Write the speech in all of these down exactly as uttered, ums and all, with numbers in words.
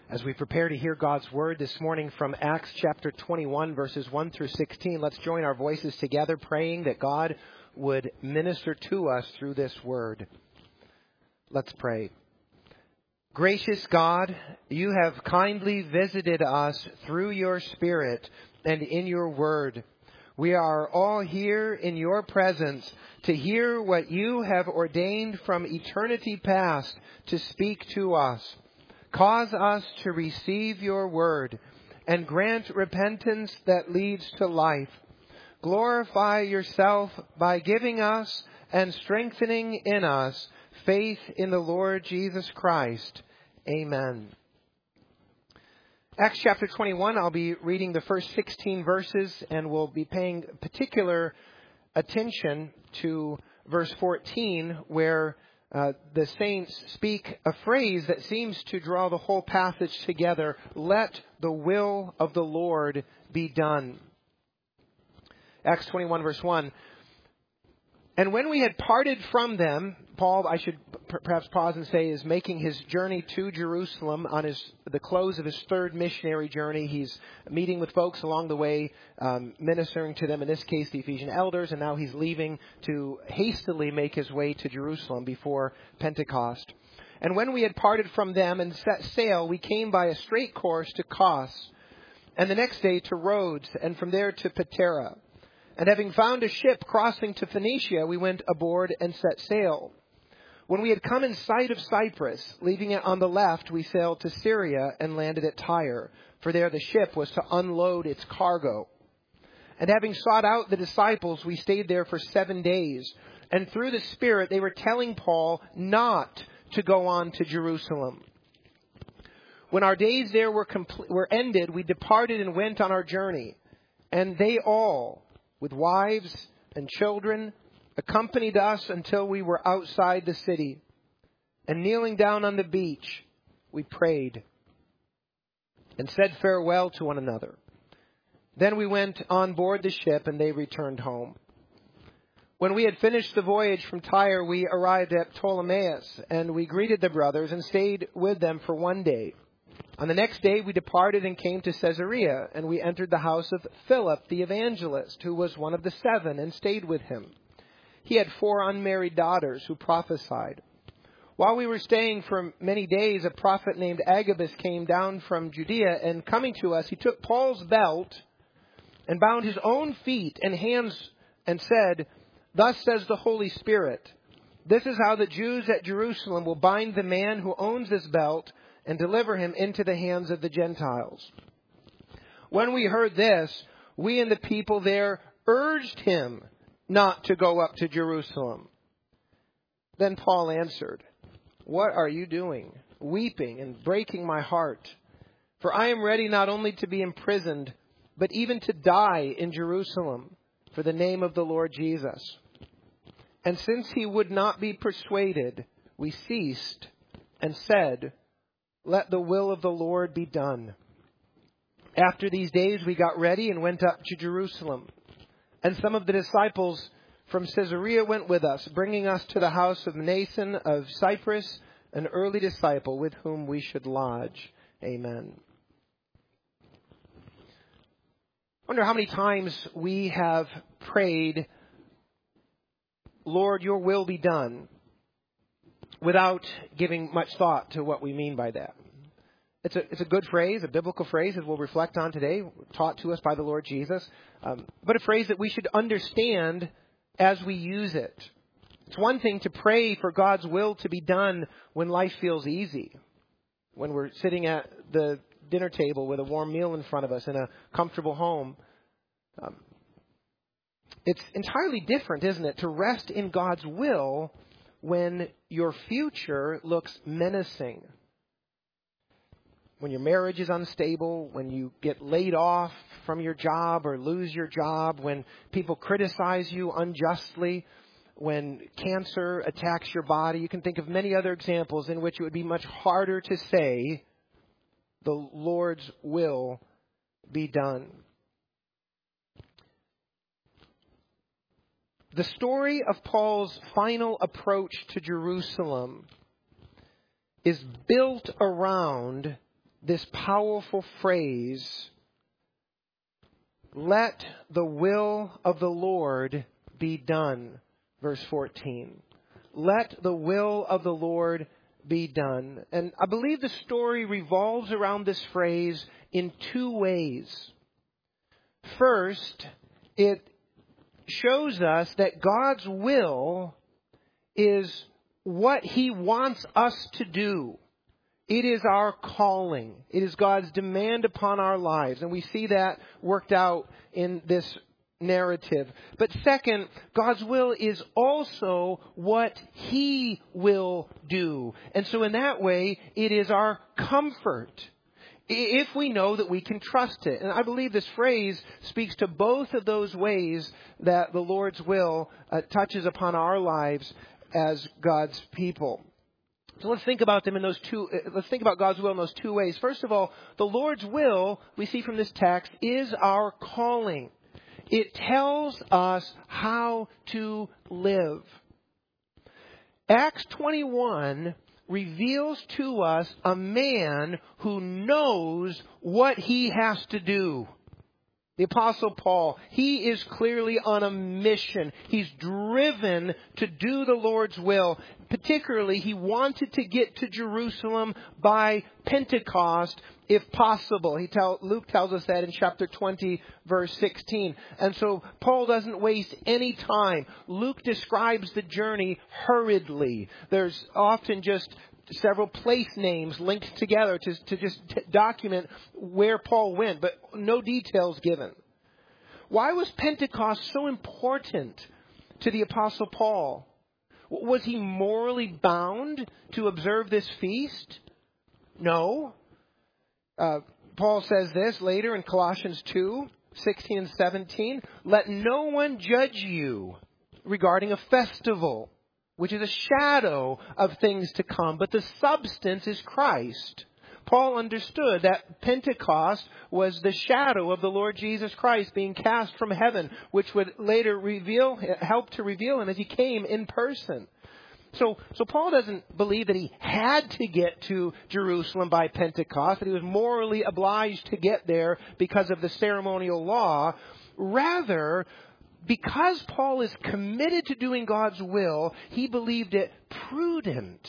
As we prepare to hear God's Word this morning from Acts chapter twenty-one, verses one through sixteen, let's join our voices together, praying that God would minister to us through this Word. Let's pray. Gracious God, you have kindly visited us through your Spirit and in your Word. We are all here in your presence to hear what you have ordained from eternity past to speak to us. Cause us to receive your word and grant repentance that leads to life. Glorify yourself by giving us and strengthening in us faith in the Lord Jesus Christ. Amen. Acts chapter twenty-one, I'll be reading the first sixteen verses, and we'll be paying particular attention to verse fourteen, where Uh, the saints speak a phrase that seems to draw the whole passage together. Let the will of the Lord be done. Acts twenty-one verse one. And when we had parted from them, Paul, I should p- perhaps pause and say, is making his journey to Jerusalem on his the close of his third missionary journey. He's meeting with folks along the way, um, ministering to them, in this case, the Ephesian elders, and now he's leaving to hastily make his way to Jerusalem before Pentecost. And when we had parted from them and set sail, we came by a straight course to Kos, and the next day to Rhodes, and from there to Patara. And having found a ship crossing to Phoenicia, we went aboard and set sail. When we had come in sight of Cyprus, leaving it on the left, we sailed to Syria and landed at Tyre, for there the ship was to unload its cargo. And having sought out the disciples, we stayed there for seven days. And through the Spirit, they were telling Paul not to go on to Jerusalem. When our days there were, compl- were ended, we departed and went on our journey. And they all, with wives and children, accompanied us until we were outside the city. And kneeling down on the beach, we prayed and said farewell to one another. Then we went on board the ship, and they returned home. When we had finished the voyage from Tyre, we arrived at Ptolemais, and we greeted the brothers and stayed with them for one day. On the next day, we departed and came to Caesarea, and we entered the house of Philip the evangelist, who was one of the seven, and stayed with him. He had four unmarried daughters who prophesied. While we were staying for many days, a prophet named Agabus came down from Judea, and coming to us, he took Paul's belt and bound his own feet and hands and said, "Thus says the Holy Spirit, this is how the Jews at Jerusalem will bind the man who owns this belt and deliver him into the hands of the Gentiles." When we heard this, we and the people there urged him not to go up to Jerusalem. Then Paul answered, "What are you doing, weeping and breaking my heart? For I am ready not only to be imprisoned, but even to die in Jerusalem for the name of the Lord Jesus." And since he would not be persuaded, we ceased and said, "Let the will of the Lord be done." After these days, we got ready and went up to Jerusalem. And some of the disciples from Caesarea went with us, bringing us to the house of Mnason of Cyprus, an early disciple with whom we should lodge. Amen. I wonder how many times we have prayed, "Lord, your will be done," without giving much thought to what we mean by that. It's a, it's a good phrase, a biblical phrase that we'll reflect on today, taught to us by the Lord Jesus, um, but a phrase that we should understand as we use it. It's one thing to pray for God's will to be done when life feels easy, when we're sitting at the dinner table with a warm meal in front of us in a comfortable home. Um, it's entirely different, isn't it, to rest in God's will when your future looks menacing, when your marriage is unstable, when you get laid off from your job or lose your job, when people criticize you unjustly, when cancer attacks your body. You can think of many other examples in which it would be much harder to say, "The Lord's will be done." The story of Paul's final approach to Jerusalem is built around this powerful phrase, "Let the will of the Lord be done." Verse fourteen. Let the will of the Lord be done. And I believe the story revolves around this phrase in two ways. First, it shows us that God's will is what He wants us to do. It is our calling. It is God's demand upon our lives. And we see that worked out in this narrative. But second, God's will is also what He will do. And so in that way, it is our comfort, if we know that we can trust it. And I believe this phrase speaks to both of those ways that the Lord's will uh, touches upon our lives as God's people. So let's think about them in those two, let's think about God's will in those two ways. First of all, the Lord's will, we see from this text, is our calling. It tells us how to live. Acts twenty-one reveals to us a man who knows what he has to do. The Apostle Paul, he is clearly on a mission. He's driven to do the Lord's will. Particularly, he wanted to get to Jerusalem by Pentecost, if possible. He tell, Luke tells us that in chapter twenty, verse sixteen. And so Paul doesn't waste any time. Luke describes the journey hurriedly. There's often just several place names linked together to, to just t- document where Paul went, but no details given. Why was Pentecost so important to the Apostle Paul? Was he morally bound to observe this feast? No. Uh, Paul says this later in Colossians two, sixteen and seventeen. Let no one judge you regarding a festival, which is a shadow of things to come, but the substance is Christ. Paul understood that Pentecost was the shadow of the Lord Jesus Christ being cast from heaven, which would later reveal, help to reveal him as he came in person. So, so Paul doesn't believe that he had to get to Jerusalem by Pentecost, that he was morally obliged to get there because of the ceremonial law. Rather, because Paul is committed to doing God's will, he believed it prudent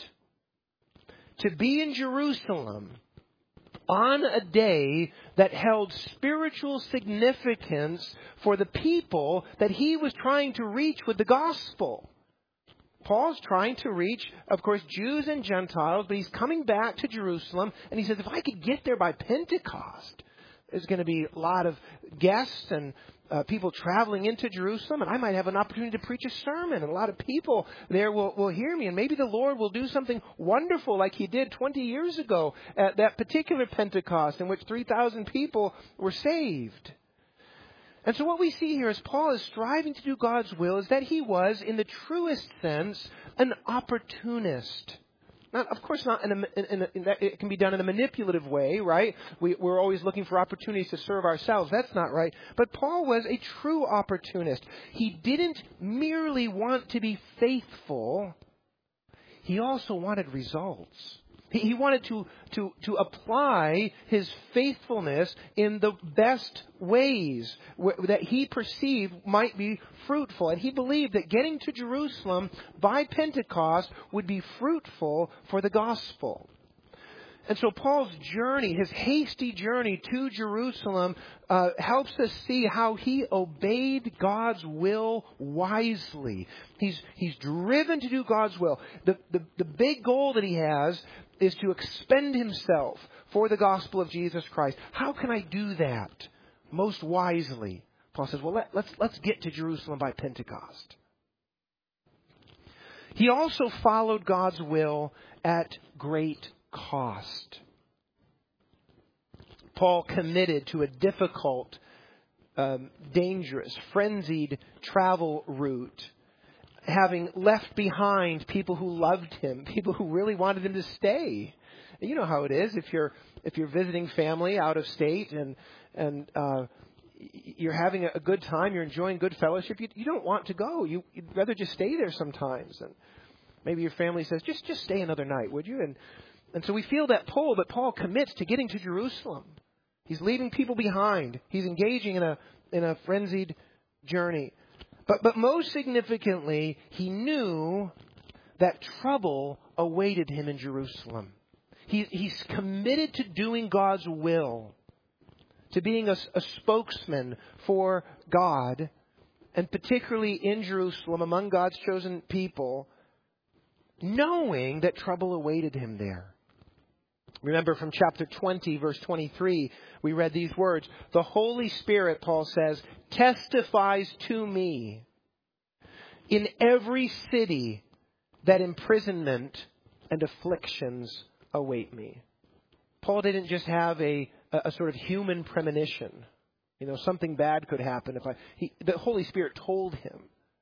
to be in Jerusalem on a day that held spiritual significance for the people that he was trying to reach with the gospel. Paul's trying to reach, of course, Jews and Gentiles, but he's coming back to Jerusalem, and he says, if I could get there by Pentecost, there's going to be a lot of guests and uh, people traveling into Jerusalem, and I might have an opportunity to preach a sermon, and a lot of people there will, will hear me, and maybe the Lord will do something wonderful like He did twenty years ago at that particular Pentecost in which three thousand people were saved. And so what we see here as Paul is striving to do God's will is that he was, in the truest sense, an opportunist. Not, of course, not in a, in a, in that it can be done in a manipulative way, right? We, we're always looking for opportunities to serve ourselves. That's not right. But Paul was a true opportunist. He didn't merely want to be faithful. He also wanted results. He, he wanted to, to, to apply his faithfulness in the best ways w- that he perceived might be fruitful. And he believed that getting to Jerusalem by Pentecost would be fruitful for the gospel. And so Paul's journey, his hasty journey to Jerusalem, uh, helps us see how he obeyed God's will wisely. He's he's driven to do God's will. The, the, the big goal that he has is to expend himself for the gospel of Jesus Christ. How can I do that most wisely? Paul says, well, let, let's let's get to Jerusalem by Pentecost. He also followed God's will at great cost. Paul committed to a difficult, um, dangerous, frenzied travel route, having left behind people who loved him, people who really wanted him to stay. And you know how it is if you're if you're visiting family out of state and and uh, you're having a good time, you're enjoying good fellowship. You, you don't want to go. You, you'd rather just stay there sometimes. And maybe your family says, "Just just stay another night, would you?" And And so we feel that pull, but Paul commits to getting to Jerusalem. He's leaving people behind. He's engaging in a in a frenzied journey. But but most significantly, he knew that trouble awaited him in Jerusalem. He, he's committed to doing God's will, to being a, a spokesman for God, and particularly in Jerusalem among God's chosen people, knowing that trouble awaited him there. Remember from chapter twenty, verse twenty-three, we read these words. The Holy Spirit, Paul says, testifies to me in every city that imprisonment and afflictions await me. Paul didn't just have a, a, a sort of human premonition. You know, something bad could happen if I... He, the Holy Spirit told him.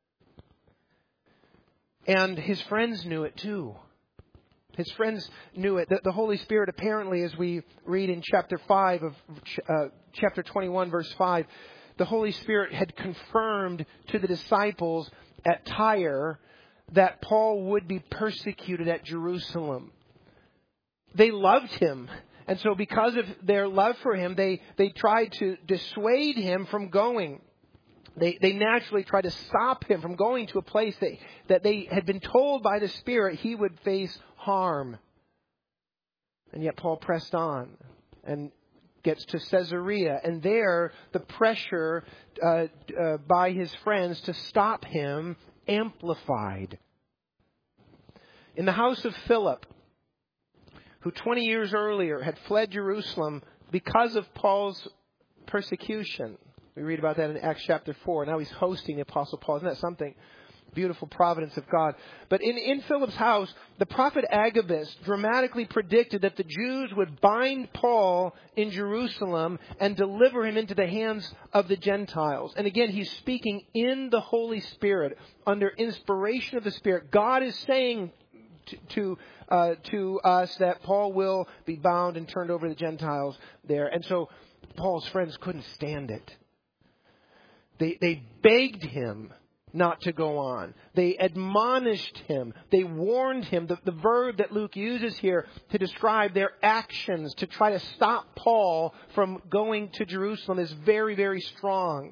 And his friends knew it too. His friends knew it. The, the Holy Spirit apparently, as we read in chapter five of uh, chapter twenty-one, verse five, the Holy Spirit had confirmed to the disciples at Tyre that Paul would be persecuted at Jerusalem. They loved him. And so because of their love for him, they, they tried to dissuade him from going. They, they naturally tried to stop him from going to a place that, that they had been told by the Spirit he would face harm. And yet Paul pressed on and gets to Caesarea. And there, the pressure uh, uh, by his friends to stop him amplified. In the house of Philip, who twenty years earlier had fled Jerusalem because of Paul's persecution. We read about that in Acts chapter four. Now he's hosting the Apostle Paul. Isn't that something? Beautiful providence of God. But in, in Philip's house, the prophet Agabus dramatically predicted that the Jews would bind Paul in Jerusalem and deliver him into the hands of the Gentiles. And again, he's speaking in the Holy Spirit, under inspiration of the Spirit. God is saying to to, uh, to us that Paul will be bound and turned over to the Gentiles there. And so Paul's friends couldn't stand it. They, they begged him not to go on. They admonished him. They warned him. The, the verb that Luke uses here to describe their actions to try to stop Paul from going to Jerusalem is very, very strong.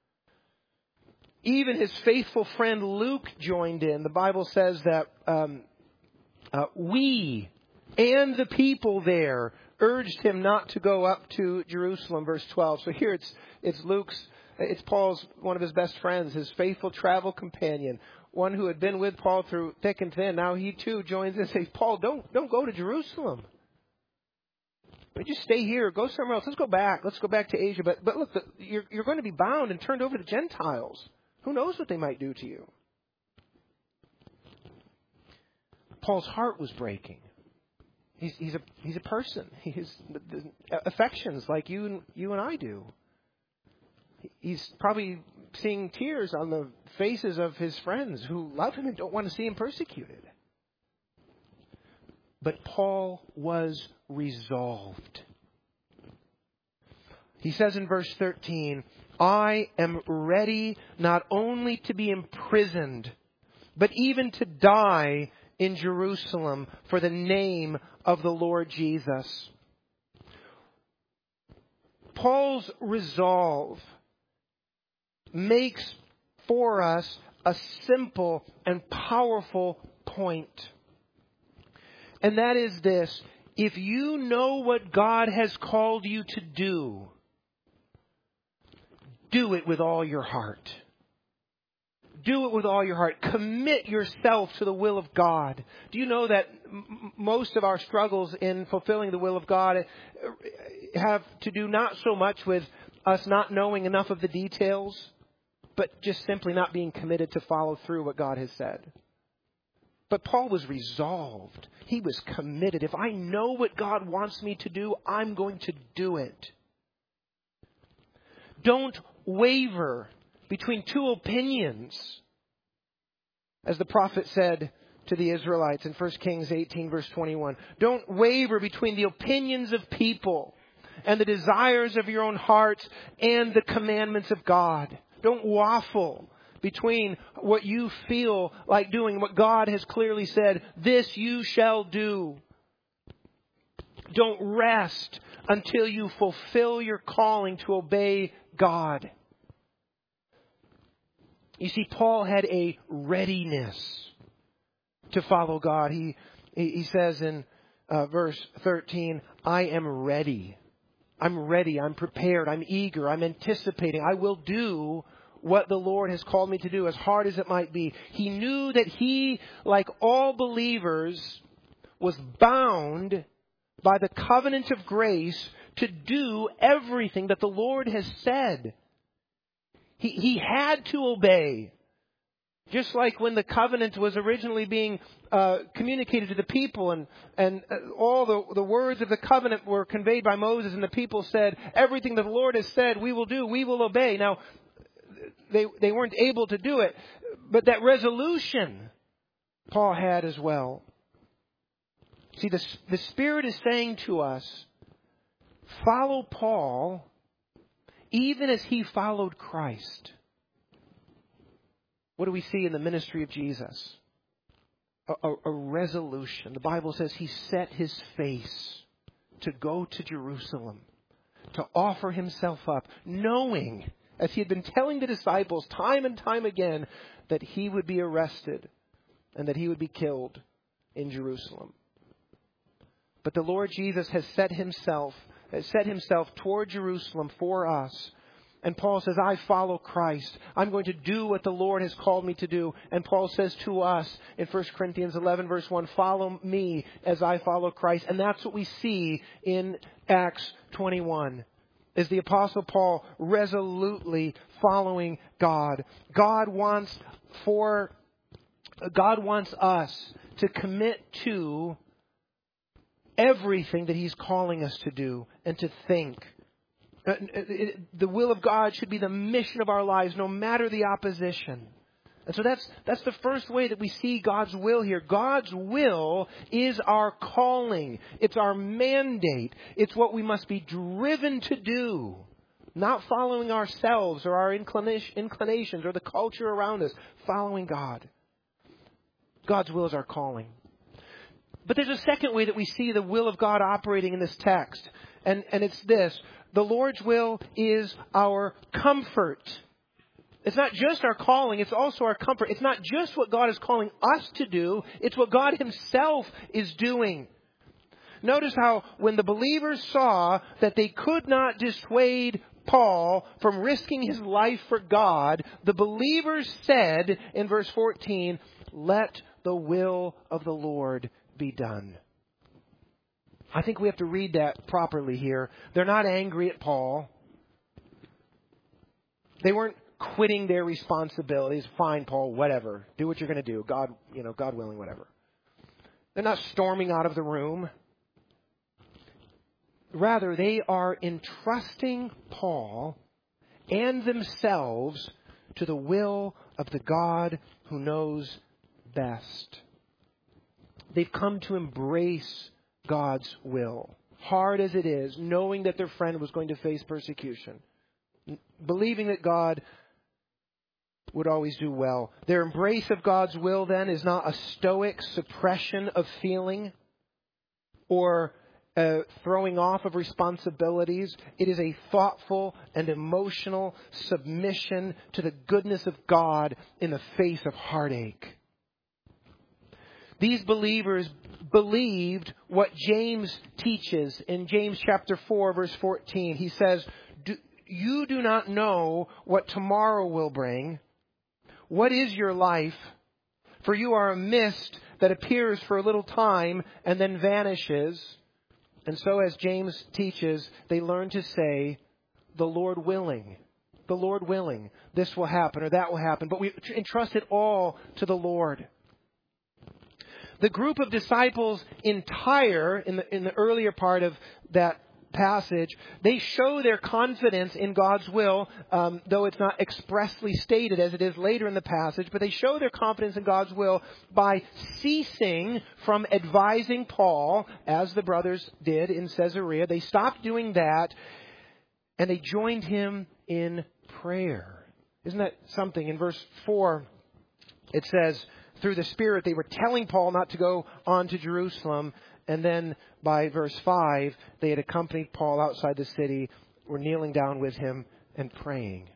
Even his faithful friend Luke joined in. The Bible says that um, uh, we and the people there urged him not to go up to Jerusalem, verse twelve. So here it's it's Luke's, it's Paul's, one of his best friends, his faithful travel companion, one who had been with Paul through thick and thin. Now he too joins in and says, Paul, don't don't go to Jerusalem. But just stay here. Go somewhere else. Let's go back. Let's go back to Asia. But but look, the, you're you're going to be bound and turned over to Gentiles. Who knows what they might do to you? Paul's heart was breaking. He's he's a he's a person. He's affections like you and you and I do. He's probably seeing tears on the faces of his friends who love him and don't want to see him persecuted. But Paul was resolved. He says in verse thirteen, I am ready not only to be imprisoned, but even to die in Jerusalem for the name of the Lord Jesus. Paul's resolve makes for us a simple and powerful point. And that is this: if you know what God has called you to do, do it with all your heart. Do it with all your heart. Commit yourself to the will of God. Do you know that m- most of our struggles in fulfilling the will of God have to do not so much with us not knowing enough of the details, but just simply not being committed to follow through what God has said? But Paul was resolved. He was committed. If I know what God wants me to do, I'm going to do it. Don't waver between two opinions, as the prophet said to the Israelites in First Kings eighteen, verse twenty-one. Don't waver between the opinions of people and the desires of your own hearts and the commandments of God. Don't waffle between what you feel like doing, what God has clearly said, this you shall do. Don't rest until you fulfill your calling to obey God. You see, Paul had a readiness to follow God. He, he says in uh, verse thirteen, I am ready. I'm ready. I'm prepared. I'm eager. I'm anticipating. I will do what the Lord has called me to do, as hard as it might be. He knew that he, like all believers, was bound by the covenant of grace to do everything that the Lord has said. He, he had to obey. Just like when the covenant was originally being uh, communicated to the people, and, and all the, the words of the covenant were conveyed by Moses, and the people said, everything that the Lord has said, we will do, we will obey. Now, they, they weren't able to do it, but that resolution Paul had as well. See, the, the Spirit is saying to us, follow Paul even as he followed Christ. What do we see in the ministry of Jesus? A, a, a resolution. The Bible says he set his face to go to Jerusalem, to offer himself up, knowing, as he had been telling the disciples time and time again, that he would be arrested and that he would be killed in Jerusalem. But the Lord Jesus has set himself, has set himself toward Jerusalem for us. And Paul says, I follow Christ. I'm going to do what the Lord has called me to do. And Paul says to us in First Corinthians eleven, verse one, follow me as I follow Christ. And that's what we see in Acts twenty-one. Is the Apostle Paul resolutely following God. God wants for, God wants us to commit to everything that He's calling us to do and to think. The will of God should be the mission of our lives, no matter the opposition. And so that's that's the first way that we see God's will here. God's will is our calling. It's our mandate. It's what we must be driven to do. Not following ourselves or our inclinations or the culture around us. Following God. God's will is our calling. But there's a second way that we see the will of God operating in this text. And, and it's this. The Lord's will is our comfort. It's not just our calling, it's also our comfort. It's not just what God is calling us to do, it's what God Himself is doing. Notice how when the believers saw that they could not dissuade Paul from risking his life for God, the believers said in verse fourteen, let the will of the Lord be done. I think we have to read that properly here. They're not angry at Paul. They weren't quitting their responsibilities. Fine, Paul, whatever. Do what you're going to do. God, you know, God willing, whatever. They're not storming out of the room. Rather, they are entrusting Paul and themselves to the will of the God who knows best. They've come to embrace God's will, hard as it is, knowing that their friend was going to face persecution, believing that God would always do well. Their embrace of God's will, then, is not a stoic suppression of feeling or a throwing off of responsibilities. It is a thoughtful and emotional submission to the goodness of God in the face of heartache. These believers believed what James teaches in James chapter four, verse fourteen. He says, you do not know what tomorrow will bring. What is your life? For you are a mist that appears for a little time and then vanishes. And so, as James teaches, they learn to say, the Lord willing. The Lord willing. This will happen or that will happen. But we entrust it all to the Lord. The group of disciples in Tyre, in the, in the earlier part of that passage, they show their confidence in God's will, um, though it's not expressly stated as it is later in the passage, but they show their confidence in God's will by ceasing from advising Paul, as the brothers did in Caesarea. They stopped doing that, and they joined him in prayer. Isn't that something? In verse four, it says, through the Spirit, they were telling Paul not to go on to Jerusalem. And then by verse five, they had accompanied Paul outside the city, were kneeling down with him and praying.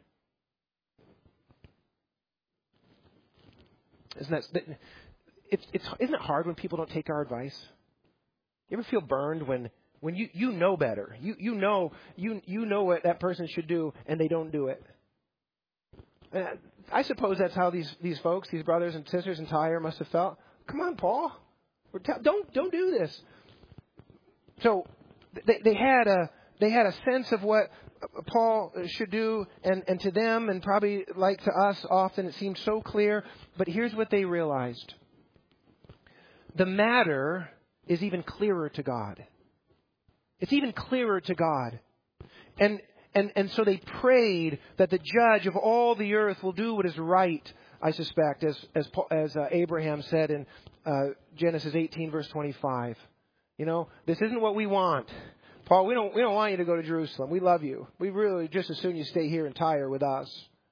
Isn't that, it's, it's, isn't it hard when people don't take our advice? You ever feel burned when, when you, you know better? You, you know, you, you know what that person should do and they don't do it. And I suppose that's how these, these folks, these brothers and sisters in Tyre must have felt. Come on, Paul. We're t- don't, don't do this. So they, they had a, they had a sense of what Paul should do, and, and to them, and probably like to us often, it seemed so clear. But here's what they realized. The matter is even clearer to God. It's even clearer to God. And, and, and so they prayed that the judge of all the earth will do what is right, I suspect, as, as, as uh, Abraham said in uh, Genesis eighteen, verse twenty-five. You know, this isn't what we want. Paul, we don't, we don't want you to go to Jerusalem. We love you. We really just as soon you stay here in Tyre with us.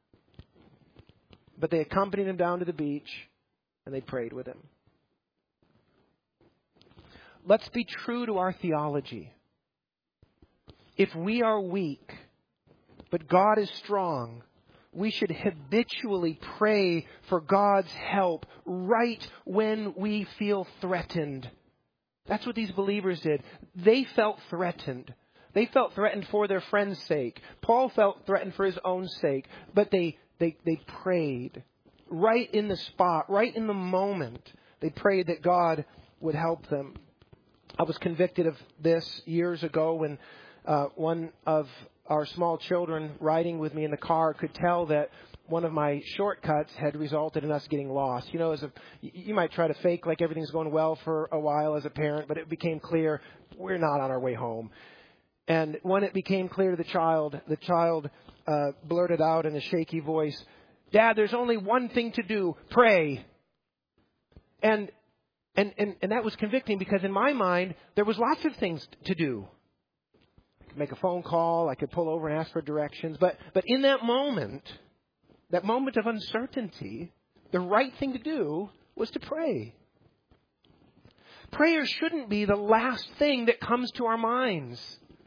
But they accompanied him down to the beach, and they prayed with him. Let's be true to our theology. If we are weak, but God is strong, we should habitually pray for God's help right when we feel threatened. That's what these believers did. They felt threatened. They felt threatened for their friend's sake. Paul felt threatened for his own sake. But they, they, they prayed right in the spot, right in the moment. They prayed that God would help them. I was convicted of this years ago when uh, one of our small children riding with me in the car could tell that one of my shortcuts had resulted in us getting lost. You know, as a, you might try to fake like everything's going well for a while as a parent, but it became clear we're not on our way home. And when it became clear to the child, the child uh, blurted out in a shaky voice, "Dad, there's only one thing to do, pray." And, and, and, and that was convicting because in my mind, there was lots of things to do. I could make a phone call, I could pull over and ask for directions, but, but in that moment, that moment of uncertainty, the right thing to do was to pray. Prayer shouldn't be the last thing that comes to our minds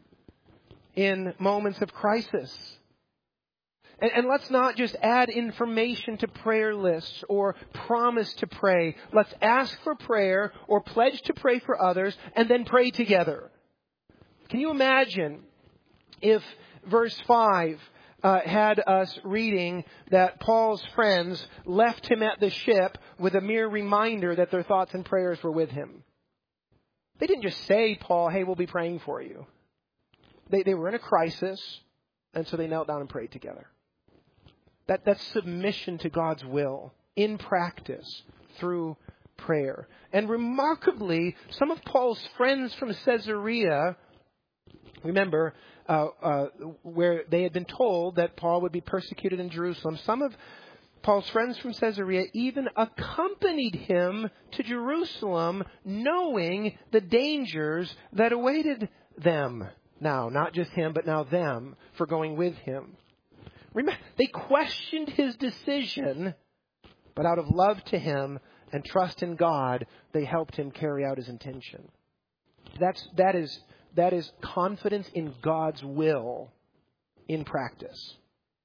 in moments of crisis. And, and let's not just add information to prayer lists or promise to pray. Let's ask for prayer or pledge to pray for others and then pray together. Can you imagine if verse five Uh, had us reading that Paul's friends left him at the ship with a mere reminder that their thoughts and prayers were with him? They didn't just say, Paul, hey, we'll be praying for you. They, they were in a crisis, and so they knelt down and prayed together. That, that's submission to God's will in practice through prayer. And remarkably, some of Paul's friends from Caesarea, remember, Uh, uh, where they had been told that Paul would be persecuted in Jerusalem. Some of Paul's friends from Caesarea even accompanied him to Jerusalem, knowing the dangers that awaited them. Now, not just him, but now them, for going with him. Remember, they questioned his decision, but out of love to him and trust in God, they helped him carry out his intention. That's, that is... That is confidence in God's will in practice.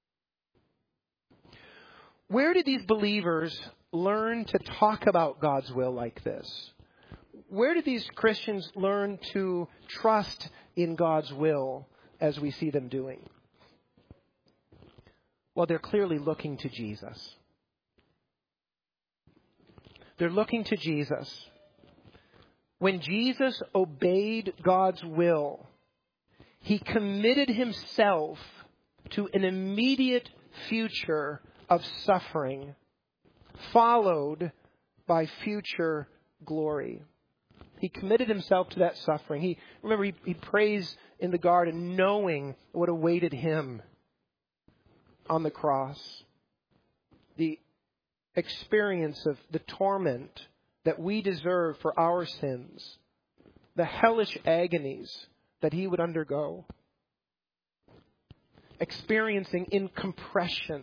Where did these believers learn to talk about God's will like this? Where did these Christians learn to trust in God's will as we see them doing? Well, they're clearly looking to Jesus. They're looking to Jesus. When Jesus obeyed God's will, he committed himself to an immediate future of suffering, followed by future glory. He committed himself to that suffering. He, remember, he, he prays in the garden knowing what awaited him on the cross. The experience of the torment that we deserve for our sins, the hellish agonies that he would undergo, experiencing in compression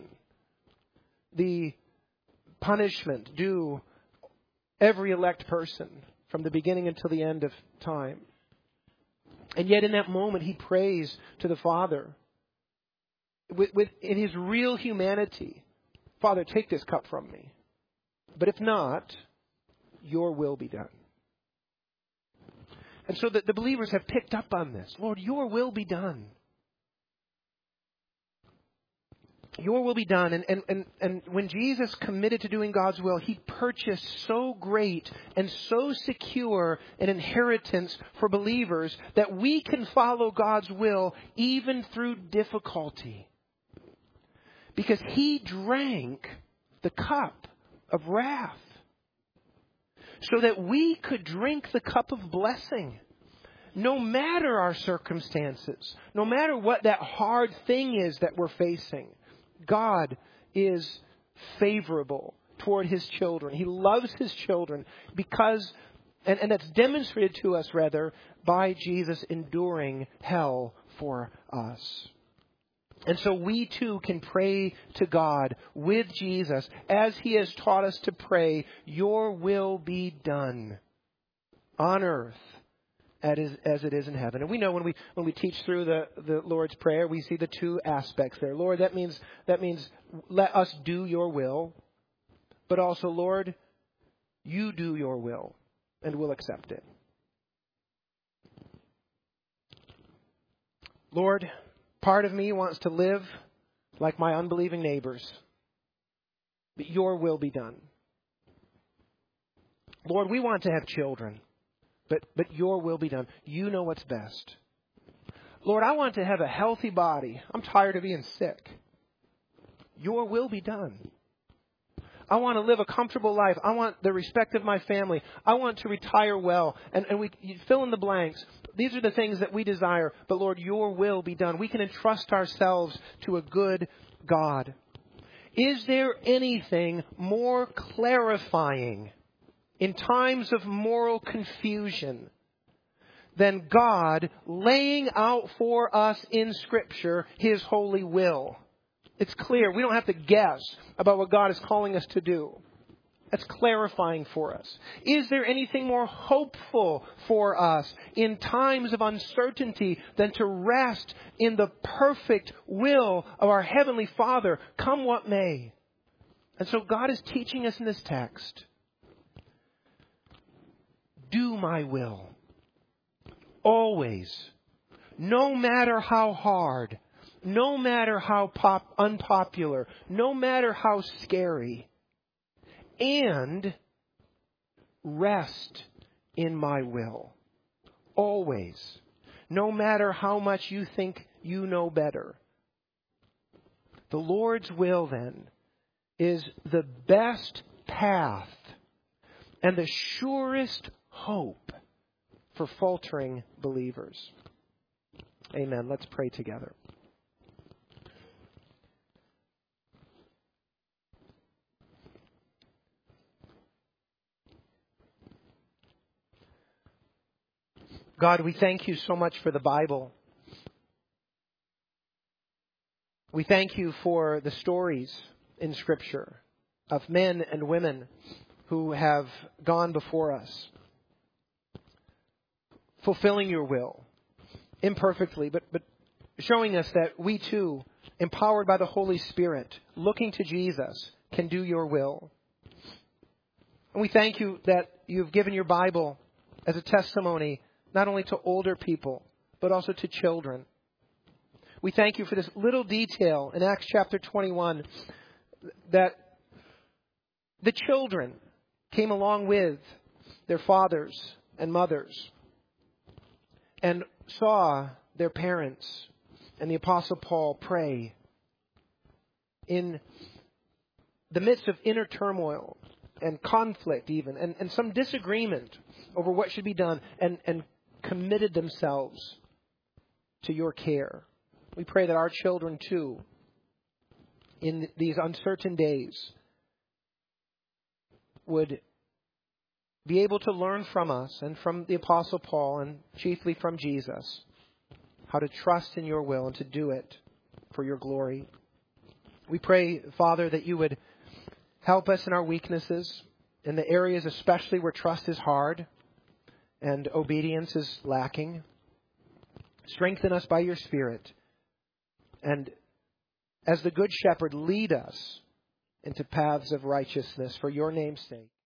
the punishment due every elect person from the beginning until the end of time. And yet in that moment, he prays to the Father with, with in his real humanity. Father, take this cup from me. But if not, your will be done. And so the, the believers have picked up on this. Lord, your will be done. Your will be done. And, and, and, and when Jesus committed to doing God's will, he purchased so great and so secure an inheritance for believers that we can follow God's will even through difficulty. Because he drank the cup of wrath so that we could drink the cup of blessing. No matter our circumstances, no matter what that hard thing is that we're facing, God is favorable toward his children. He loves his children because, and, and that's demonstrated to us rather, by Jesus enduring hell for us. And so we too can pray to God with Jesus as he has taught us to pray, your will be done on earth as it is in heaven. And we know when we when we teach through the, the Lord's Prayer, we see the two aspects there. Lord, that means that means let us do your will, but also, Lord, you do your will, and we'll accept it. Lord, part of me wants to live like my unbelieving neighbors, but your will be done. Lord, we want to have children. But but your will be done. You know what's best. Lord, I want to have a healthy body. I'm tired of being sick. Your will be done. I want to live a comfortable life. I want the respect of my family. I want to retire well. And, and we you fill in the blanks. These are the things that we desire. But Lord, your will be done. We can entrust ourselves to a good God. Is there anything more clarifying in times of moral confusion than God laying out for us in Scripture his holy will? It's clear. We don't have to guess about what God is calling us to do. That's clarifying for us. Is there anything more hopeful for us in times of uncertainty than to rest in the perfect will of our Heavenly Father, come what may? And so God is teaching us in this text, do my will. Always. No matter how hard. No matter how pop, unpopular. No matter how scary. And rest in my will. Always. No matter how much you think you know better. The Lord's will then is the best path and the surest hope for faltering believers. Amen. Let's pray together. God, we thank you so much for the Bible. We thank you for the stories in Scripture of men and women who have gone before us, fulfilling your will, imperfectly, but, but showing us that we too, empowered by the Holy Spirit, looking to Jesus, can do your will. And we thank you that you've given your Bible as a testimony, not only to older people, but also to children. We thank you for this little detail in Acts chapter twenty-one, that the children came along with their fathers and mothers and saw their parents and the Apostle Paul pray in the midst of inner turmoil and conflict even, and, and some disagreement over what should be done, and, and committed themselves to your care. We pray that our children too, in these uncertain days, would be able to learn from us and from the Apostle Paul, and chiefly from Jesus, how to trust in your will and to do it for your glory. We pray, Father, that you would help us in our weaknesses, in the areas especially where trust is hard. and obedience is lacking. Strengthen us by your Spirit. And as the Good Shepherd, lead us into paths of righteousness for your name's sake.